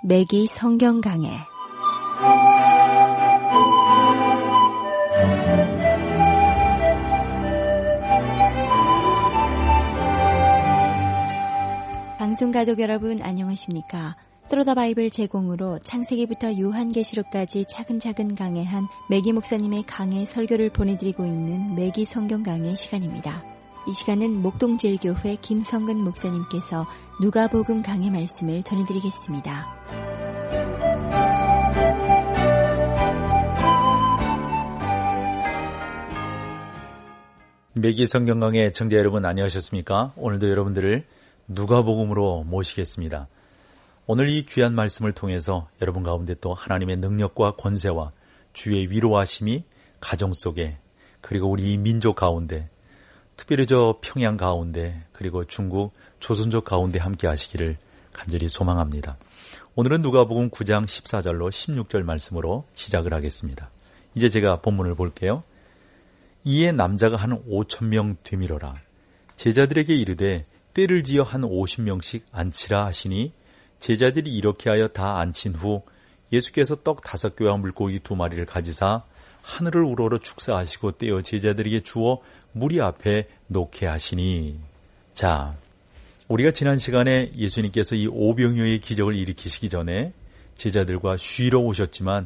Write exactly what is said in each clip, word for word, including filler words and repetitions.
매기 성경 강해. 방송 가족 여러분 안녕하십니까? 트로더 바이블 제공으로 창세기부터 요한계시록까지 차근차근 강해한 매기 목사님의 강해 설교를 보내드리고 있는 매기 성경 강해 시간입니다. 이 시간은 목동제일교회 김성근 목사님께서 누가복음 강해 말씀을 전해드리겠습니다. 매기 성경 강해 청자 여러분 안녕하셨습니까? 오늘도 여러분들을 누가복음으로 모시겠습니다. 오늘 이 귀한 말씀을 통해서 여러분 가운데 또 하나님의 능력과 권세와 주의 위로하심이 가정 속에 그리고 우리 민족 가운데 특별히 저 평양 가운데 그리고 중국 조선족 가운데 함께 하시기를 간절히 소망합니다. 오늘은 누가복음 구 장 십사 절로 십육 절 말씀으로 시작을 하겠습니다. 이제 제가 본문을 볼게요. 이에 남자가 한 오천 명 되밀어라. 제자들에게 이르되 때를 지어 한 오십 명씩 앉히라 하시니 제자들이 이렇게 하여 다 앉힌 후 예수께서 떡 다섯 개와 물고기 두 마리를 가지사 하늘을 우러러 축사하시고 떼어 제자들에게 주어 무리 앞에 놓게 하시니. 자, 우리가 지난 시간에 예수님께서 이 오병이어의 기적을 일으키시기 전에 제자들과 쉬러 오셨지만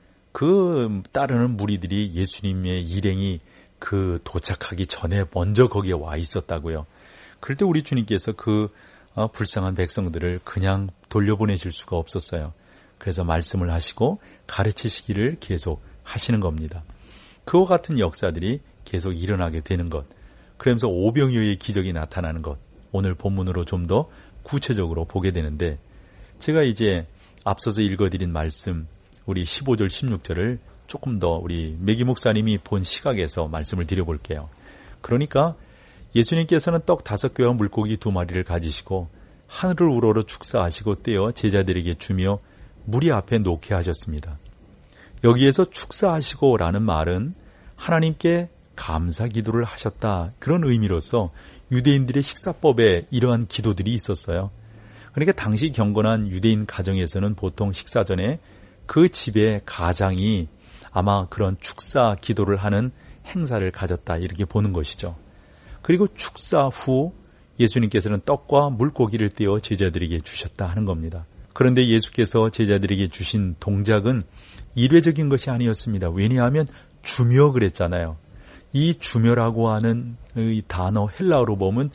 그 따르는 무리들이 예수님의 일행이 그 도착하기 전에 먼저 거기에 와 있었다고요. 그럴 때 우리 주님께서 그 어, 불쌍한 백성들을 그냥 돌려보내실 수가 없었어요. 그래서 말씀을 하시고 가르치시기를 계속 하시는 겁니다. 그와 같은 역사들이 계속 일어나게 되는 것, 그러면서 오병이어의 기적이 나타나는 것, 오늘 본문으로 좀 더 구체적으로 보게 되는데, 제가 이제 앞서서 읽어드린 말씀 우리 십오 절 십육 절을 조금 더 우리 매기 목사님이 본 시각에서 말씀을 드려볼게요. 그러니까 예수님께서는 떡 다섯 개와 물고기 두 마리를 가지시고 하늘을 우러러 축사하시고 떼어 제자들에게 주며 무리 앞에 놓게 하셨습니다. 여기에서 축사하시고 라는 말은 하나님께 감사 기도를 하셨다, 그런 의미로서 유대인들의 식사법에 이러한 기도들이 있었어요. 그러니까 당시 경건한 유대인 가정에서는 보통 식사 전에 그 집의 가장이 아마 그런 축사 기도를 하는 행사를 가졌다, 이렇게 보는 것이죠. 그리고 축사 후 예수님께서는 떡과 물고기를 떼어 제자들에게 주셨다 하는 겁니다. 그런데 예수께서 제자들에게 주신 동작은 일회적인 것이 아니었습니다. 왜냐하면 주며 그랬잖아요. 이 주며라고 하는 이 단어 헬라어로 보면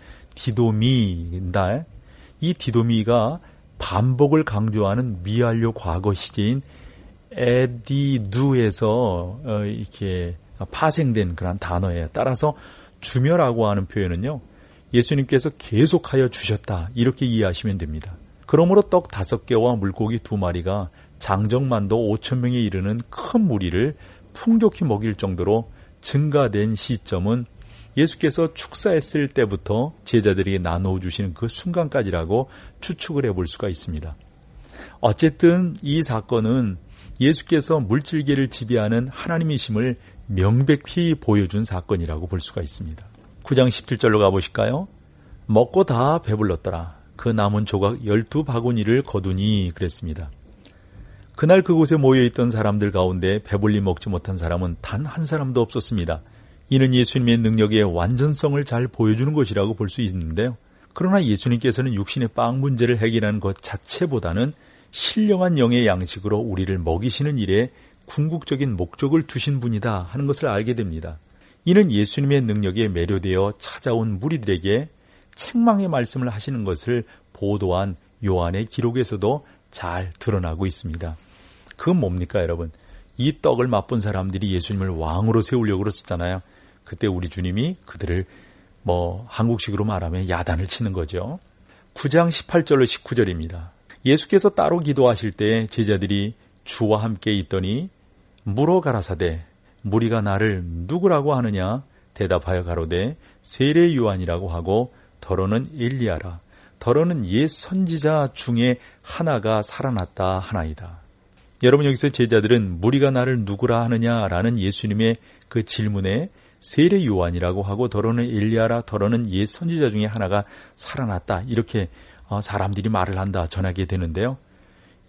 디도미인데, 이 디도미가 반복을 강조하는 미완료 과거 시제인 에디두에서 이렇게 파생된 그런 단어예요. 따라서 주며라고 하는 표현은요, 예수님께서 계속하여 주셨다, 이렇게 이해하시면 됩니다. 그러므로 떡 다섯 개와 물고기 두 마리가 장정만도 오천 명에 이르는 큰 무리를 풍족히 먹일 정도로 증가된 시점은 예수께서 축사했을 때부터 제자들에게 나누어 주시는 그 순간까지라고 추측을 해볼 수가 있습니다. 어쨌든 이 사건은 예수께서 물질계를 지배하는 하나님이심을 명백히 보여준 사건이라고 볼 수가 있습니다. 구 장 십칠 절로 가보실까요? 먹고 다 배불렀더라. 그 남은 조각 열두 바구니를 거두니 그랬습니다. 그날 그곳에 모여있던 사람들 가운데 배불리 먹지 못한 사람은 단 한 사람도 없었습니다. 이는 예수님의 능력의 완전성을 잘 보여주는 것이라고 볼 수 있는데요. 그러나 예수님께서는 육신의 빵 문제를 해결하는 것 자체보다는 신령한 영의 양식으로 우리를 먹이시는 일에 궁극적인 목적을 두신 분이다 하는 것을 알게 됩니다. 이는 예수님의 능력에 매료되어 찾아온 무리들에게 책망의 말씀을 하시는 것을 보도한 요한의 기록에서도 잘 드러나고 있습니다. 그건 뭡니까, 여러분? 이 떡을 맛본 사람들이 예수님을 왕으로 세우려고 그랬었잖아요. 그때 우리 주님이 그들을 뭐 한국식으로 말하면 야단을 치는 거죠. 구 장 십팔 절로 십구 절입니다. 예수께서 따로 기도하실 때 제자들이 주와 함께 있더니 물어 가라사대 무리가 나를 누구라고 하느냐? 대답하여 가로되 세례 요한이라고 하고 더러는 엘리야라. 더러는 옛 선지자 중에 하나가 살아났다 하나이다. 여러분, 여기서 제자들은 무리가 나를 누구라 하느냐라는 예수님의 그 질문에 세례 요한이라고 하고 더러는 엘리야라, 더러는 옛 선지자 중에 하나가 살아났다, 이렇게 사람들이 말을 한다 전하게 되는데요.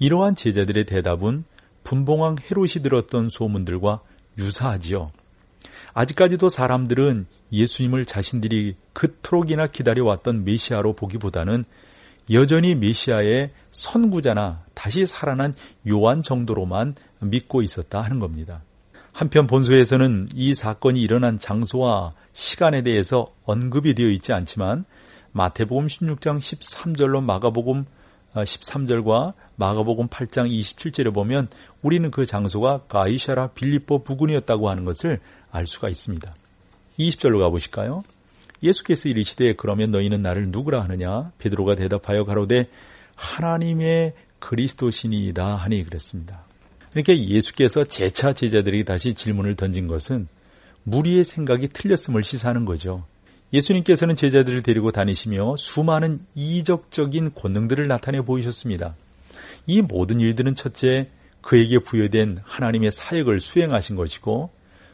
이러한 제자들의 대답은 분봉왕 헤롯이 들었던 소문들과 유사하지요. 아직까지도 사람들은 예수님을 자신들이 그토록이나 기다려왔던 메시아로 보기보다는 여전히 메시아의 선구자나 다시 살아난 요한 정도로만 믿고 있었다 하는 겁니다. 한편 본서에서는 이 사건이 일어난 장소와 시간에 대해서 언급이 되어 있지 않지만 마태복음 십육 장 십삼 절로 마가복음 십삼 절과 마가복음 팔 장 이십칠 절에 보면 우리는 그 장소가 가이사랴 빌립보 부근이었다고 하는 것을 알 수가 있습니다. 이십 절로 가보실까요? 예수께서 이르시되 그러면 너희는 나를 누구라 하느냐? 베드로가 대답하여 가로되 하나님의 그리스도시니이다 하니 그랬습니다. 그러니까 예수께서 재차 제자들에게 다시 질문을 던진 것은 무리의 생각이 틀렸음을 시사하는 거죠. 예수님께서는 제자들을 데리고 다니시며 수많은 이적적인 권능들을 나타내 보이셨습니다. 이 모든 일들은 첫째, 그에게 부여된 하나님의 사역을 수행하신 것이고,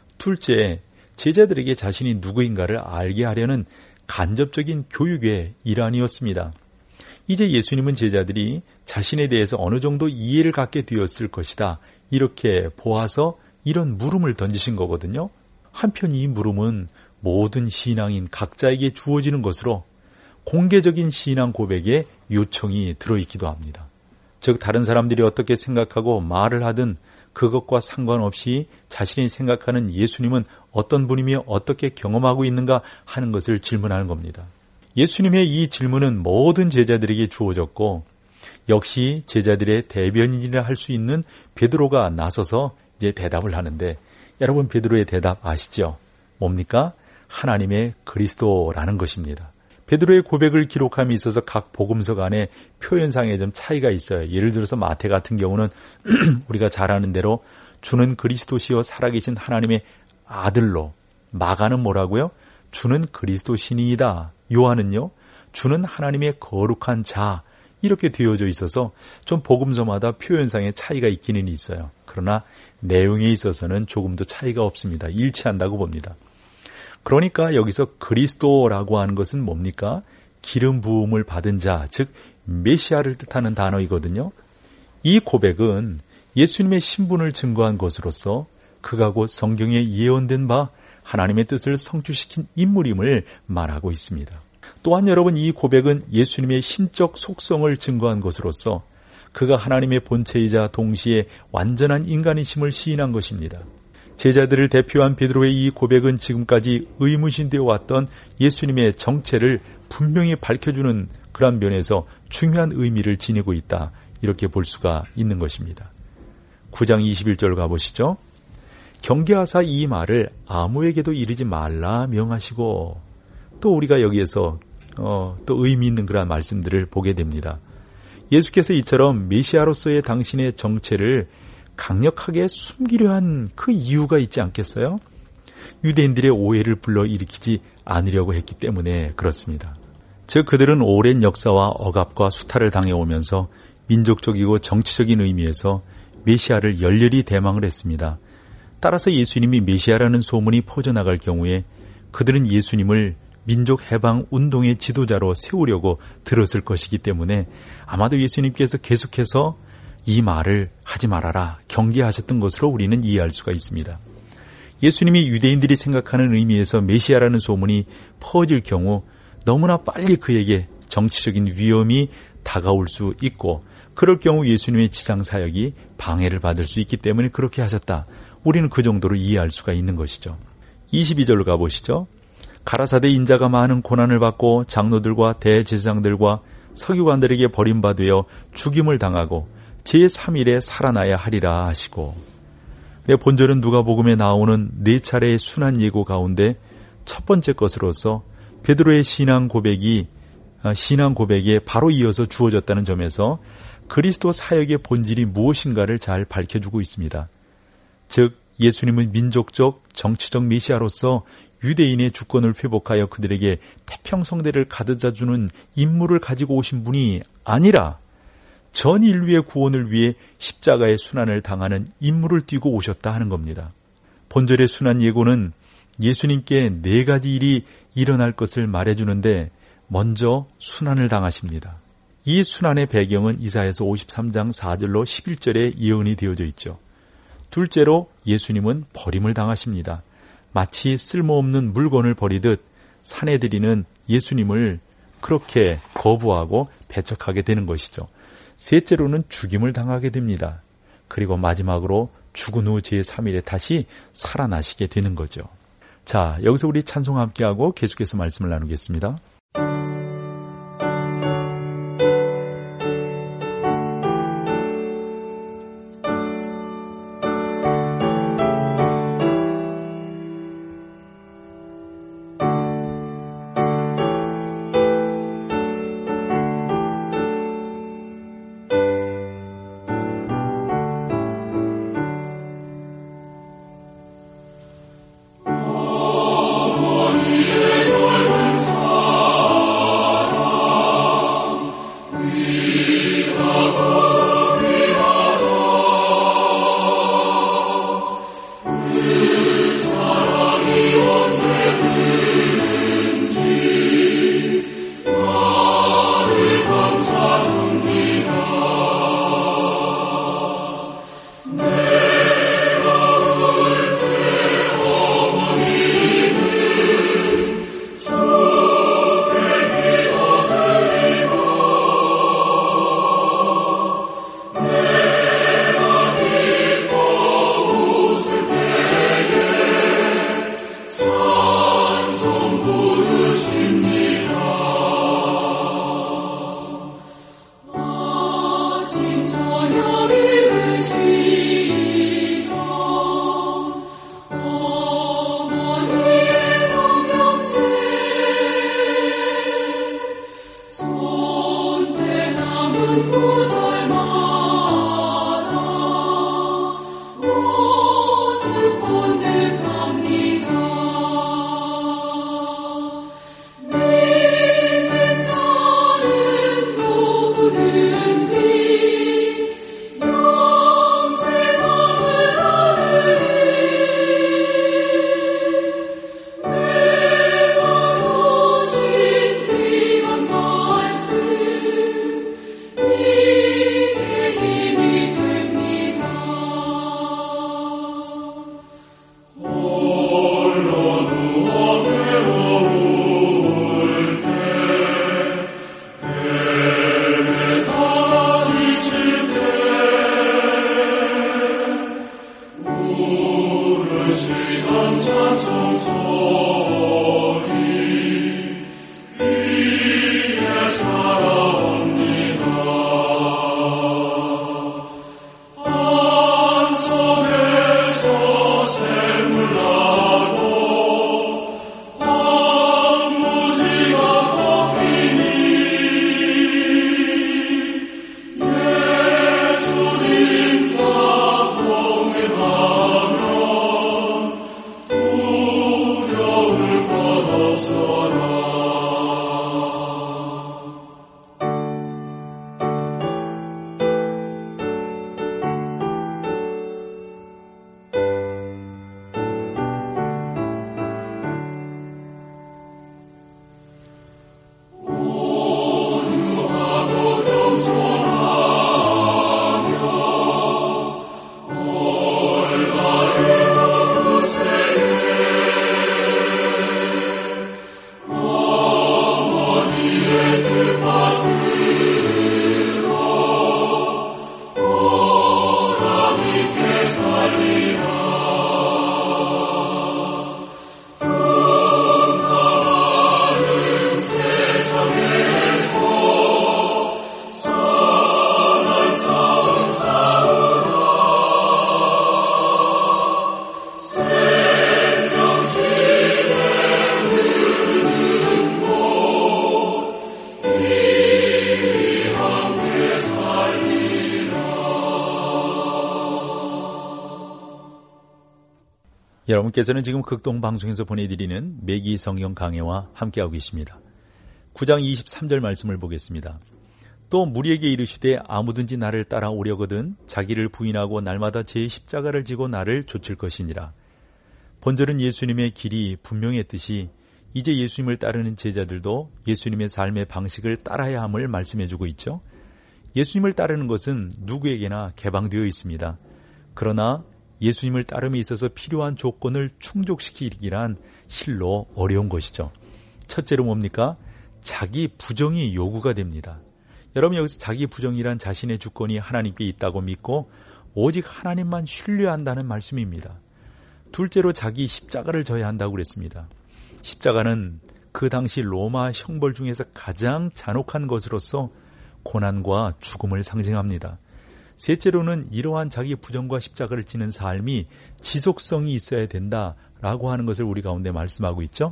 둘째, 제자들에게 자신이 누구인가를 알게 하려는 간접적인 교육의 일환이었습니다. 이제 예수님은 제자들이 자신에 대해서 어느 정도 이해를 갖게 되었을 것이다, 이렇게 보아서 이런 물음을 던지신 거거든요. 한편 이 물음은 모든 신앙인 각자에게 주어지는 것으로 공개적인 신앙 고백의 요청이 들어있기도 합니다. 즉 다른 사람들이 어떻게 생각하고 말을 하든 그것과 상관없이 자신이 생각하는 예수님은 어떤 분이며 어떻게 경험하고 있는가 하는 것을 질문하는 겁니다. 예수님의 이 질문은 모든 제자들에게 주어졌고 역시 제자들의 대변인이라 할 수 있는 베드로가 나서서 이제 대답을 하는데, 여러분 베드로의 대답 아시죠? 뭡니까? 하나님의 그리스도라는 것입니다. 베드로의 고백을 기록함에 있어서 각 복음서 간의 표현상에 좀 차이가 있어요. 예를 들어서 마태 같은 경우는 우리가 잘 아는 대로 주는 그리스도시요 살아계신 하나님의 아들로, 마가는 뭐라고요? 주는 그리스도시니이다. 요한은요, 주는 하나님의 거룩한 자, 이렇게 되어져 있어서 좀 복음서마다 표현상의 차이가 있기는 있어요. 그러나 내용에 있어서는 조금도 차이가 없습니다. 일치한다고 봅니다. 그러니까 여기서 그리스도라고 하는 것은 뭡니까? 기름 부음을 받은 자, 즉 메시아를 뜻하는 단어이거든요. 이 고백은 예수님의 신분을 증거한 것으로서 그가 곧 성경에 예언된 바 하나님의 뜻을 성취시킨 인물임을 말하고 있습니다. 또한 여러분, 이 고백은 예수님의 신적 속성을 증거한 것으로서 그가 하나님의 본체이자 동시에 완전한 인간이심을 시인한 것입니다. 제자들을 대표한 베드로의 이 고백은 지금까지 의문신되어 왔던 예수님의 정체를 분명히 밝혀주는 그런 면에서 중요한 의미를 지니고 있다, 이렇게 볼 수가 있는 것입니다. 구 장 이십일 절 가보시죠. 경계하사 이 말을 아무에게도 이르지 말라 명하시고, 또 우리가 여기에서 어, 또 의미 있는 그런 말씀들을 보게 됩니다. 예수께서 이처럼 메시아로서의 당신의 정체를 강력하게 숨기려 한 그 이유가 있지 않겠어요? 유대인들의 오해를 불러일으키지 않으려고 했기 때문에 그렇습니다. 즉 그들은 오랜 역사와 억압과 수탈을 당해오면서 민족적이고 정치적인 의미에서 메시아를 열렬히 대망을 했습니다. 따라서 예수님이 메시아라는 소문이 퍼져나갈 경우에 그들은 예수님을 민족 해방 운동의 지도자로 세우려고 들었을 것이기 때문에 아마도 예수님께서 계속해서 이 말을 하지 말아라 경계하셨던 것으로 우리는 이해할 수가 있습니다. 예수님이 유대인들이 생각하는 의미에서 메시아라는 소문이 퍼질 경우 너무나 빨리 그에게 정치적인 위험이 다가올 수 있고, 그럴 경우 예수님의 지상 사역이 방해를 받을 수 있기 때문에 그렇게 하셨다. 우리는 그 정도로 이해할 수가 있는 것이죠. 이십이 절로 가보시죠. 가라사대 인자가 많은 고난을 받고 장로들과 대제사장들과 서기관들에게 버림받아 죽임을 당하고 제삼 일에 살아나야 하리라 하시고, 본절은 누가복음에 나오는 네 차례의 순환 예고 가운데 첫 번째 것으로서 베드로의 신앙 고백이 신앙 고백에 바로 이어서 주어졌다는 점에서 그리스도 사역의 본질이 무엇인가를 잘 밝혀주고 있습니다. 즉 예수님은 민족적 정치적 메시아로서 유대인의 주권을 회복하여 그들에게 태평성대를 가져다주는 임무를 가지고 오신 분이 아니라 전 인류의 구원을 위해 십자가의 순환을 당하는 임무를 띠고 오셨다 하는 겁니다. 본절의 순환 예고는 예수님께 네 가지 일이 일어날 것을 말해주는데 먼저 순환을 당하십니다. 이 순환의 배경은 이사야서 오십삼 장 사 절로 십일 절에 예언이 되어져 있죠. 둘째로 예수님은 버림을 당하십니다. 마치 쓸모없는 물건을 버리듯 사내들이는 예수님을 그렇게 거부하고 배척하게 되는 것이죠. 셋째로는 죽임을 당하게 됩니다. 그리고 마지막으로 죽은 후 제삼 일에 다시 살아나시게 되는 거죠. 자, 여기서 우리 찬송 함께하고 계속해서 말씀을 나누겠습니다. 여러분께서는 지금 극동방송에서 보내드리는 매기 성경 강해와 함께하고 계십니다. 구 장 이십삼 절 말씀을 보겠습니다. 또 무리에게 이르시되 아무든지 나를 따라오려거든 자기를 부인하고 날마다 제 십자가를 지고 나를 좇을 것이니라. 본절은 예수님의 길이 분명했듯이 이제 예수님을 따르는 제자들도 예수님의 삶의 방식을 따라야 함을 말씀해주고 있죠. 예수님을 따르는 것은 누구에게나 개방되어 있습니다. 그러나 예수님을 따름에 있어서 필요한 조건을 충족시키기란 실로 어려운 것이죠. 첫째로 뭡니까? 자기 부정이 요구가 됩니다. 여러분, 여기서 자기 부정이란 자신의 주권이 하나님께 있다고 믿고 오직 하나님만 신뢰한다는 말씀입니다. 둘째로 자기 십자가를 져야 한다고 그랬습니다. 십자가는 그 당시 로마 형벌 중에서 가장 잔혹한 것으로서 고난과 죽음을 상징합니다. 셋째로는 이러한 자기 부정과 십자가를 지는 삶이 지속성이 있어야 된다라고 하는 것을 우리 가운데 말씀하고 있죠.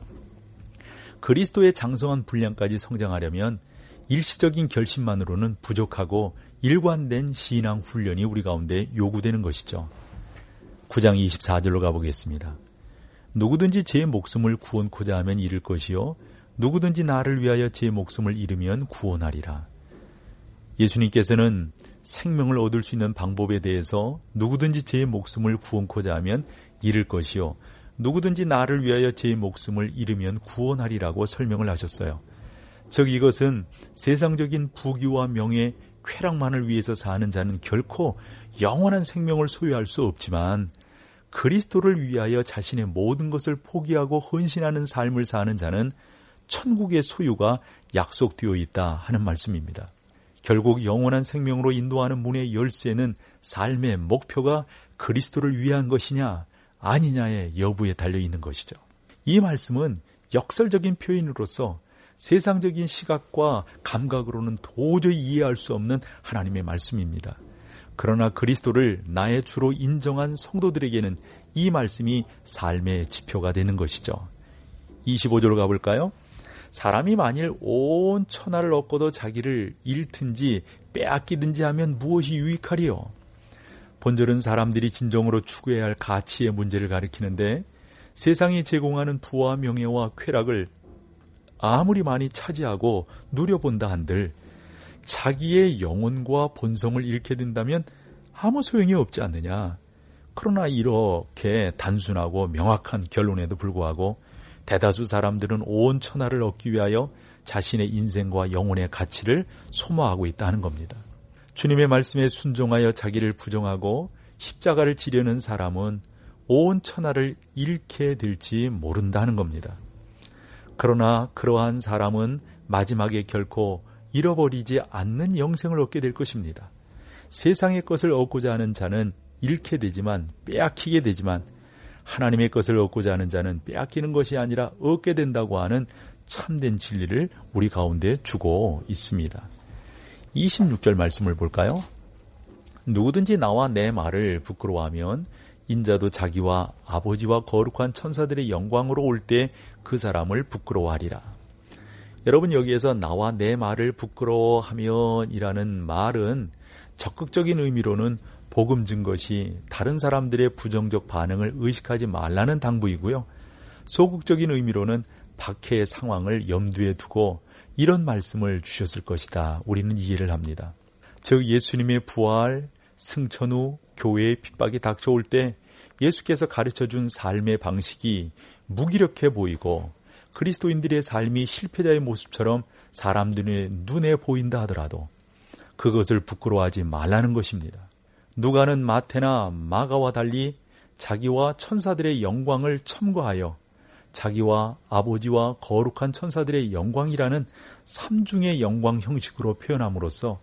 그리스도의 장성한 분량까지 성장하려면 일시적인 결심만으로는 부족하고 일관된 신앙 훈련이 우리 가운데 요구되는 것이죠. 구 장 이십사 절로 가보겠습니다. 누구든지 제 목숨을 구원코자 하면 잃을 것이요 누구든지 나를 위하여 제 목숨을 잃으면 구원하리라. 예수님께서는 생명을 얻을 수 있는 방법에 대해서 누구든지 제 목숨을 구원코자 하면 잃을 것이요 누구든지 나를 위하여 제 목숨을 잃으면 구원하리라고 설명을 하셨어요. 즉 이것은 세상적인 부귀와 명예, 쾌락만을 위해서 사는 자는 결코 영원한 생명을 소유할 수 없지만 그리스도를 위하여 자신의 모든 것을 포기하고 헌신하는 삶을 사는 자는 천국의 소유가 약속되어 있다 하는 말씀입니다. 결국 영원한 생명으로 인도하는 문의 열쇠는 삶의 목표가 그리스도를 위한 것이냐 아니냐의 여부에 달려있는 것이죠. 이 말씀은 역설적인 표현으로서 세상적인 시각과 감각으로는 도저히 이해할 수 없는 하나님의 말씀입니다. 그러나 그리스도를 나의 주로 인정한 성도들에게는 이 말씀이 삶의 지표가 되는 것이죠. 이십오 절로 가볼까요? 사람이 만일 온 천하를 얻고도 자기를 잃든지 빼앗기든지 하면 무엇이 유익하리요? 본절은 사람들이 진정으로 추구해야 할 가치의 문제를 가리키는데 세상이 제공하는 부와 명예와 쾌락을 아무리 많이 차지하고 누려본다 한들 자기의 영혼과 본성을 잃게 된다면 아무 소용이 없지 않느냐. 그러나 이렇게 단순하고 명확한 결론에도 불구하고 대다수 사람들은 온 천하를 얻기 위하여 자신의 인생과 영혼의 가치를 소모하고 있다는 겁니다. 주님의 말씀에 순종하여 자기를 부정하고 십자가를 지려는 사람은 온 천하를 잃게 될지 모른다는 겁니다. 그러나 그러한 사람은 마지막에 결코 잃어버리지 않는 영생을 얻게 될 것입니다. 세상의 것을 얻고자 하는 자는 잃게 되지만 빼앗기게 되지만 하나님의 것을 얻고자 하는 자는 빼앗기는 것이 아니라 얻게 된다고 하는 참된 진리를 우리 가운데 주고 있습니다. 이십육 절 말씀을 볼까요? 누구든지 나와 내 말을 부끄러워하면 인자도 자기와 아버지와 거룩한 천사들의 영광으로 올 때 그 사람을 부끄러워하리라. 여러분, 여기에서 나와 내 말을 부끄러워하면 이라는 말은 적극적인 의미로는 복음 증것이 다른 사람들의 부정적 반응을 의식하지 말라는 당부이고요. 소극적인 의미로는 박해의 상황을 염두에 두고 이런 말씀을 주셨을 것이다. 우리는 이해를 합니다. 즉 예수님의 부활, 승천 후 교회의 핍박이 닥쳐올 때 예수께서 가르쳐준 삶의 방식이 무기력해 보이고 그리스도인들의 삶이 실패자의 모습처럼 사람들의 눈에 보인다 하더라도 그것을 부끄러워하지 말라는 것입니다. 누가는 마태나 마가와 달리 자기와 천사들의 영광을 첨가하여 자기와 아버지와 거룩한 천사들의 영광이라는 삼중의 영광 형식으로 표현함으로써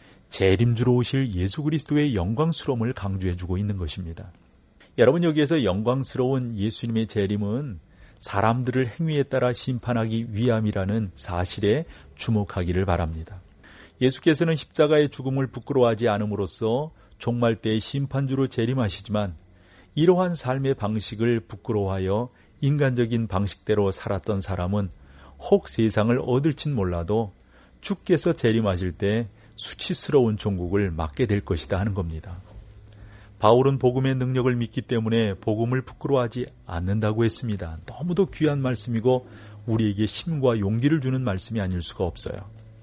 재림주로 오실 예수 그리스도의 영광스러움을 강조해주고 있는 것입니다. 여러분, 여기에서 영광스러운 예수님의 재림은 사람들을 행위에 따라 심판하기 위함이라는 사실에 주목하기를 바랍니다. 예수께서는 십자가의 죽음을 부끄러워하지 않음으로써 종말 때의 심판주로 재림하시지만 이러한 삶의 방식을 부끄러워하여 인간적인 방식대로 살았던 사람은 혹 세상을 얻을진 몰라도 주께서 재림하실 때 수치스러운 종국을 맞게 될 것이다 하는 겁니다. 바울은 복음의 능력을 믿기 때문에 복음을 부끄러워하지 않는다고 했습니다. 너무도 귀한 말씀이고 우리에게 힘과 용기를 주는 말씀이 아닐 수가 없어요.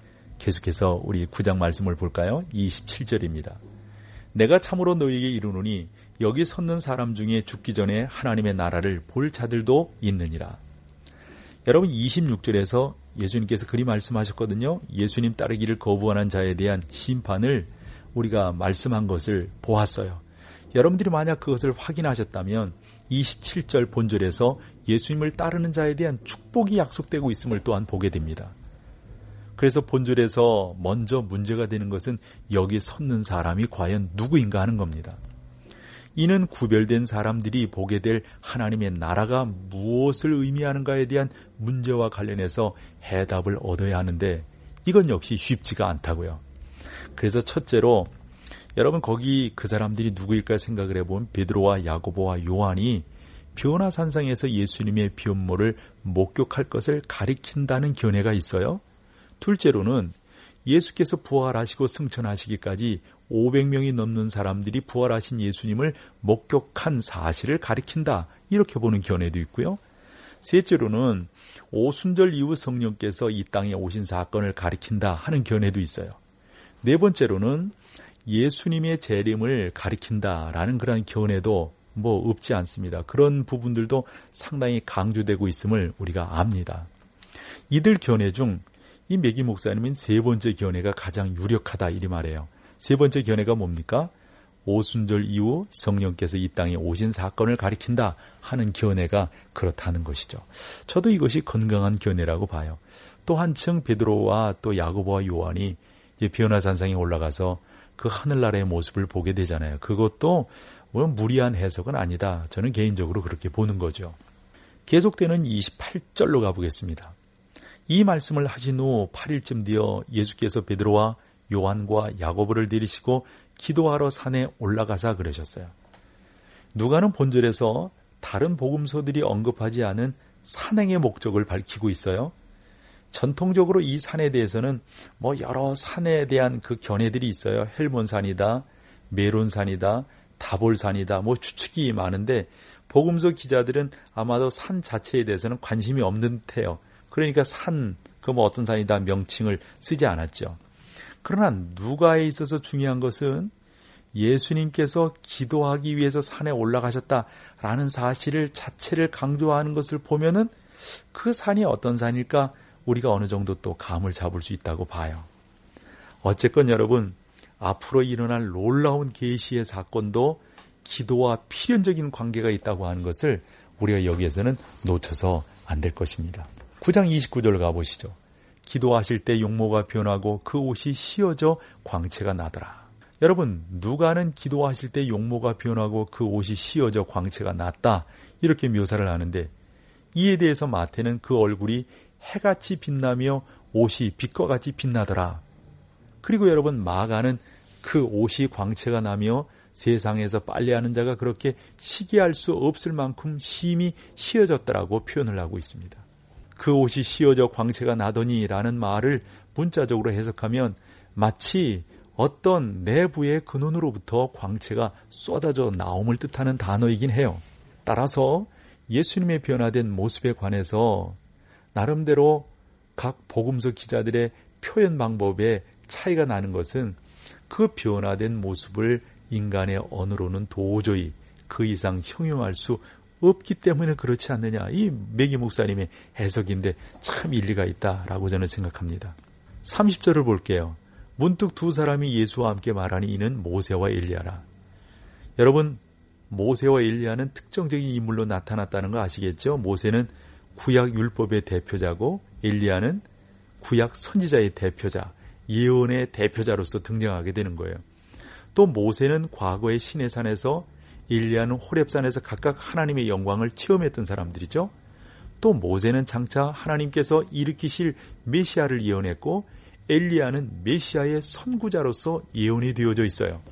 계속해서 우리 구 장 말씀을 볼까요? 이십칠 절입니다. 내가 참으로 너희에게 이르노니 여기 섰는 사람 중에 죽기 전에 하나님의 나라를 볼 자들도 있느니라. 여러분 이십육 절에서 예수님께서 그리 말씀하셨거든요. 예수님 따르기를 거부하는 자에 대한 심판을 우리가 말씀한 것을 보았어요. 여러분들이 만약 그것을 확인하셨다면 이십칠 절 본절에서 예수님을 따르는 자에 대한 축복이 약속되고 있음을 또한 보게 됩니다. 그래서 본절에서 먼저 문제가 되는 것은 여기 섰는 사람이 과연 누구인가 하는 겁니다. 이는 구별된 사람들이 보게 될 하나님의 나라가 무엇을 의미하는가에 대한 문제와 관련해서 해답을 얻어야 하는데 이건 역시 쉽지가 않다고요. 그래서 첫째로 여러분 거기 그 사람들이 누구일까 생각을 해보면 베드로와 야고보와 요한이 변화산상에서 예수님의 변모를 목격할 것을 가리킨다는 견해가 있어요. 둘째로는 예수께서 부활하시고 승천하시기까지 오백 명이 넘는 사람들이 부활하신 예수님을 목격한 사실을 가리킨다, 이렇게 보는 견해도 있고요. 셋째로는 오순절 이후 성령께서 이 땅에 오신 사건을 가리킨다 하는 견해도 있어요. 네 번째로는 예수님의 재림을 가리킨다라는 그런 견해도 뭐 없지 않습니다. 그런 부분들도 상당히 강조되고 있음을 우리가 압니다. 이들 견해 중 이 매기 목사님은 세 번째 견해가 가장 유력하다 이리 말해요. 세 번째 견해가 뭡니까? 오순절 이후 성령께서 이 땅에 오신 사건을 가리킨다 하는 견해가 그렇다는 것이죠. 저도 이것이 건강한 견해라고 봐요. 또 한층 베드로와 또 야고보와 요한이 이제 변화산상에 올라가서 그 하늘나라의 모습을 보게 되잖아요. 그것도 뭐 무리한 해석은 아니다. 저는 개인적으로 그렇게 보는 거죠. 계속되는 이십팔 절로 가보겠습니다. 이 말씀을 하신 후 팔 일쯤 뒤어 예수께서 베드로와 요한과 야고보를 데리시고 기도하러 산에 올라가사 그러셨어요. 누가는 본절에서 다른 복음서들이 언급하지 않은 산행의 목적을 밝히고 있어요. 전통적으로 이 산에 대해서는 뭐 여러 산에 대한 그 견해들이 있어요. 헬몬산이다, 메론산이다, 다볼산이다, 뭐 추측이 많은데 복음서 기자들은 아마도 산 자체에 대해서는 관심이 없는 듯해요. 그러니까 산, 그 뭐 어떤 산이다 명칭을 쓰지 않았죠. 그러나 누가에 있어서 중요한 것은 예수님께서 기도하기 위해서 산에 올라가셨다라는 사실을 자체를 강조하는 것을 보면은 그 산이 어떤 산일까 우리가 어느 정도 또 감을 잡을 수 있다고 봐요. 어쨌건 여러분, 앞으로 일어날 놀라운 계시의 사건도 기도와 필연적인 관계가 있다고 하는 것을 우리가 여기에서는 놓쳐서 안 될 것입니다. 구 장 이십구 절 가보시죠. 기도하실 때 용모가 변하고 그 옷이 휘어져 광채가 나더라. 여러분, 누가는 기도하실 때 용모가 변하고 그 옷이 휘어져 광채가 났다, 이렇게 묘사를 하는데 이에 대해서 마태는 그 얼굴이 해같이 빛나며 옷이 빛과 같이 빛나더라. 그리고 여러분, 마가는 그 옷이 광채가 나며 세상에서 빨래하는 자가 그렇게 시기할 수 없을 만큼 심히 휘어졌더라고 표현을 하고 있습니다. 그 옷이 휘어져 광채가 나더니 라는 말을 문자적으로 해석하면 마치 어떤 내부의 근원으로부터 광채가 쏟아져 나옴을 뜻하는 단어이긴 해요. 따라서 예수님의 변화된 모습에 관해서 나름대로 각 복음서 기자들의 표현 방법에 차이가 나는 것은 그 변화된 모습을 인간의 언어로는 도저히 그 이상 형용할 수 없기 때문에 그렇지 않느냐. 이 매기 목사님의 해석인데 참 일리가 있다라고 저는 생각합니다. 삼십 절을 볼게요. 문득 두 사람이 예수와 함께 말하니 이는 모세와 엘리야라. 여러분, 모세와 엘리야는 특정적인 인물로 나타났다는 거 아시겠죠? 모세는 구약 율법의 대표자고 엘리야는 구약 선지자의 대표자, 예언의 대표자로서 등장하게 되는 거예요. 또 모세는 과거의 시내산에서, 엘리야는 호렙산에서 각각 하나님의 영광을 체험했던 사람들이죠. 또 모세는 장차 하나님께서 일으키실 메시아를 예언했고 엘리야는 메시아의 선구자로서 예언이 되어져 있어요.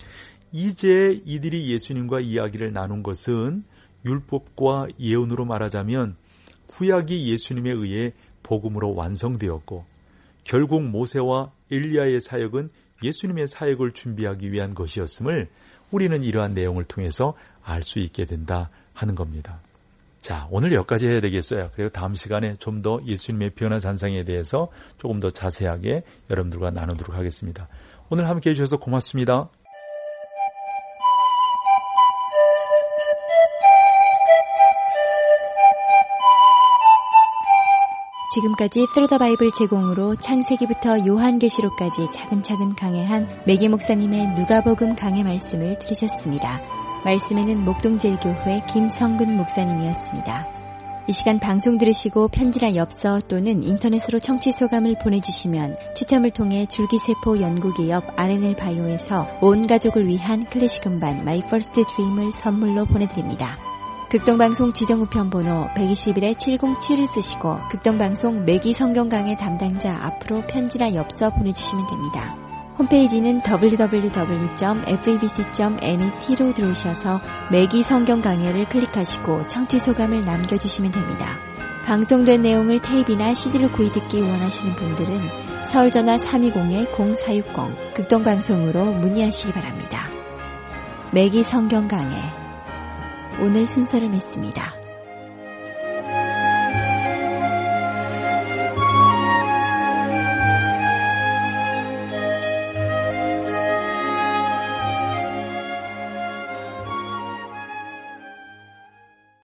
이제 이들이 예수님과 이야기를 나눈 것은 율법과 예언으로 말하자면 구약이 예수님에 의해 복음으로 완성되었고 결국 모세와 엘리야의 사역은 예수님의 사역을 준비하기 위한 것이었음을 우리는 이러한 내용을 통해서 알 수 있게 된다 하는 겁니다. 자, 오늘 여기까지 해야 되겠어요. 그리고 다음 시간에 좀 더 예수님의 변화산상에 대해서 조금 더 자세하게 여러분들과 나누도록 하겠습니다. 오늘 함께 해주셔서 고맙습니다. 지금까지 Through the Bible 제공으로 창세기부터 요한계시록까지 차근차근 강해한 매기 목사님의 누가복음 강해 말씀을 들으셨습니다. 말씀에는 목동제일교회 김성근 목사님이었습니다. 이 시간 방송 들으시고 편지나 엽서 또는 인터넷으로 청취 소감을 보내주시면 추첨을 통해 줄기세포 연구기업 알엔엘 바이오에서 온 가족을 위한 클래식 음반 My First Dream을 선물로 보내드립니다. 극동방송 지정우편 번호 백이십일에 칠공칠을 쓰시고 극동방송 매기 성경 강해 담당자 앞으로 편지나 엽서 보내주시면 됩니다. 홈페이지는 더블유 더블유 더블유 점 에프이비씨 점 넷으로 들어오셔서 매기 성경 강해를 클릭하시고 청취 소감을 남겨주시면 됩니다. 방송된 내용을 테이프나 씨디로 구입 듣기 원하시는 분들은 서울전화 삼이공 공사육공 극동방송으로 문의하시기 바랍니다. 매기 성경 강해 오늘 순서를 맺습니다.